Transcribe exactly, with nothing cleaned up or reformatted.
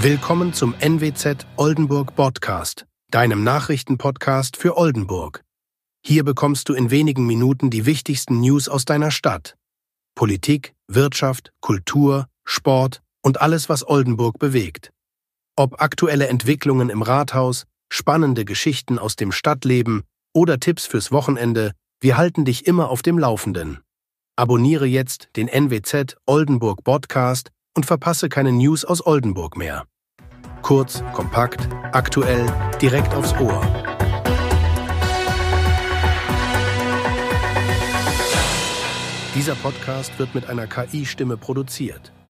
Willkommen zum N W Z Oldenburg Podcast, deinem Nachrichtenpodcast für Oldenburg. Hier bekommst du in wenigen Minuten die wichtigsten News aus deiner Stadt. Politik, Wirtschaft, Kultur, Sport und alles, was Oldenburg bewegt. Ob aktuelle Entwicklungen im Rathaus, spannende Geschichten aus dem Stadtleben oder Tipps fürs Wochenende, wir halten dich immer auf dem Laufenden. Abonniere jetzt den N W Z Oldenburg Podcast und verpasse keine News aus Oldenburg mehr. Kurz, kompakt, aktuell, direkt aufs Ohr. Dieser Podcast wird mit einer K I-Stimme produziert.